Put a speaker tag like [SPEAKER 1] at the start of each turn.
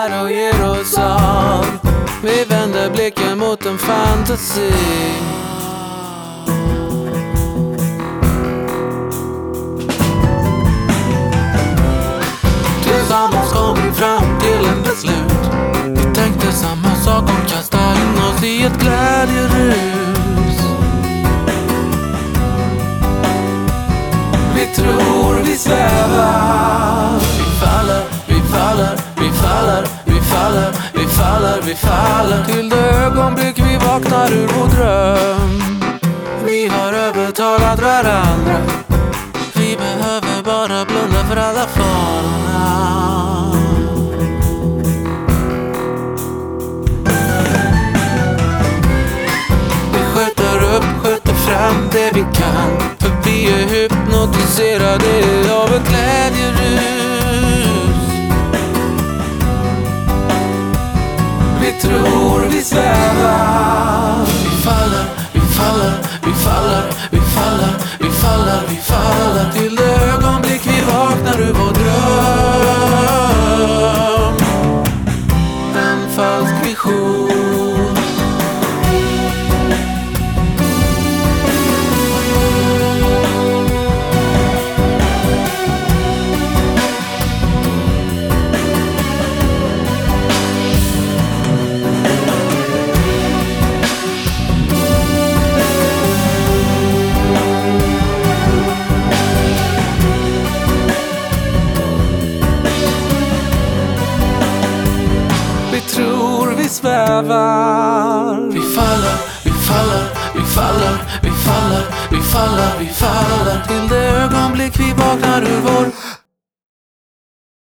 [SPEAKER 1] här och ger oss allt. Vi vänder blicken mot en fantasi. Tillsammans kom vi fram till en beslut. Vi tänkte samma sak och kastade in oss i ett glädjerus. Vi tror vi svävar. Vi faller, vi faller, vi faller, vi faller, vi faller, vi faller. Till det ögonblick vi vaknar ur vår dröm. Vi har övertalat varandra. Vi behöver bara blunda för alla farorna. Vi skjuter upp, skjuter fram det vi kan. För vi är hypnotiserade av ett glädjerus. Vi tror vi svävar. Vi faller, vi faller, vi faller, vi faller, vi faller, vi faller. Till det ögonblick vi vaknar ur vår dröm. En falsk vision. Vi svävar. Vi faller, vi faller, vi faller, vi faller, vi faller, vi faller. Till det ögonblick vi vaknar ur vår